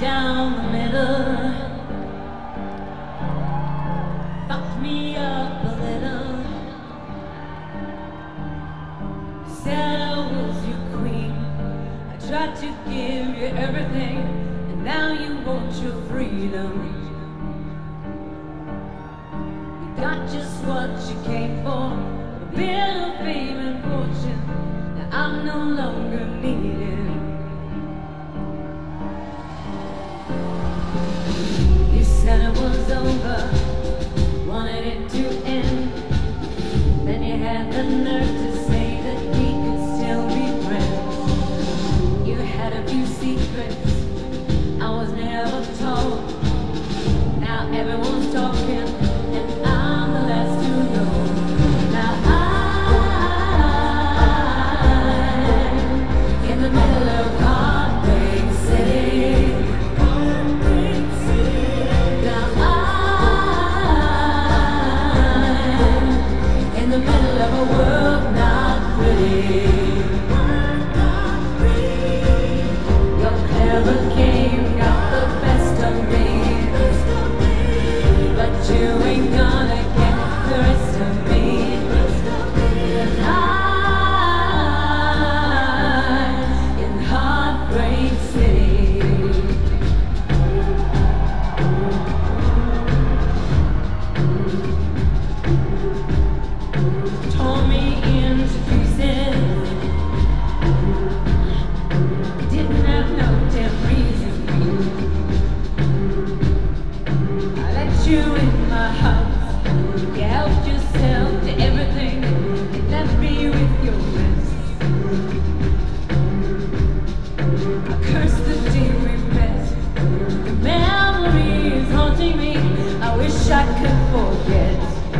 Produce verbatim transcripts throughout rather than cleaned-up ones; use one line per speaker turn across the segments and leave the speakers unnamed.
down the middle, fucked me up a little. Said I was your queen, I tried to give you everything, and now you want your freedom. You got just what you came for, a bit of fame and fortune. Now I'm no longer needed. You said it was over, wanted it to end. Then you had the nerve to say that we could still be friends. You had a few secrets I was never told. Now everyone's talking, and I'm the last to know. Now I'm in the middle of Heartbreak City. Heartbreak City. Now I'm in the middle of a world not pretty. Your clever game got the best of me, but you ain't gonna get the rest of me. And I'm in Heartbreak City. Tore me into pieces, didn't have no damn reason. I let you in my house, you helped yourself to everything, and left me with your mess. I curse the day we met, the memory is haunting me, I wish I could forget.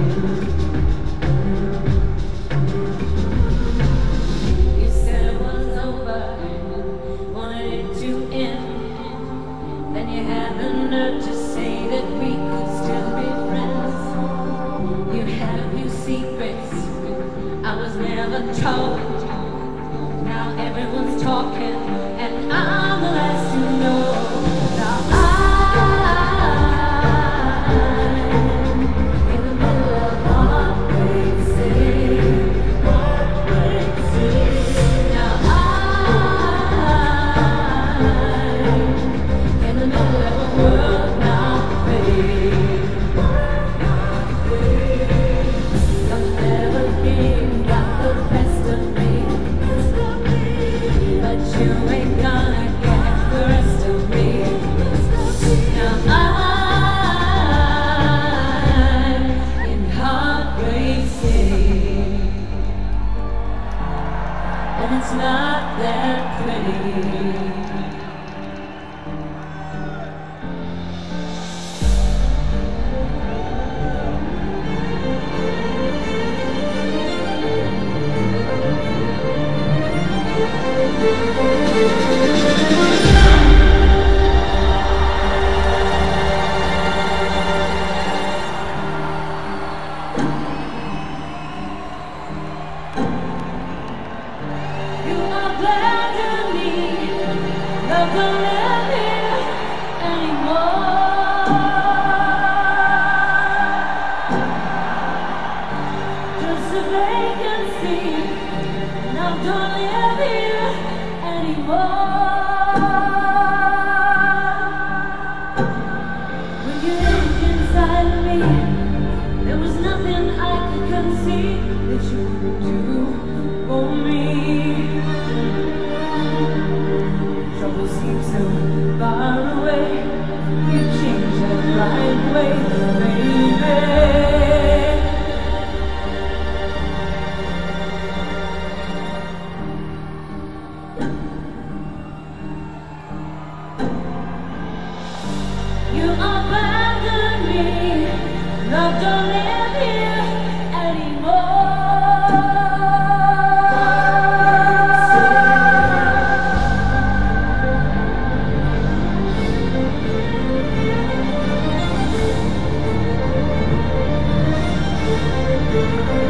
You said it was over, wanted it to end. Then you had the nerve to say that we could still be friends. You had a few secrets I was never told. Now everyone's talking, and I'm the last to know. Now I'm in the middle of Heartbreak City. Heartbreak City. Now I'm in the middle of a world not pretty. Your clever game got the best of me, but you ain't gonna get the rest of me. Now I'm in Heartbreak City, and it's not that pretty. You abandoned me, love don't live here anymore. Just a vacancy, love don't live here anymore. When you lived inside of me, there was nothing I could conceive that you could do for me. Trouble seems so far away, you changed that right way, baby. You abandoned me, love don't live here anymore. Thank you.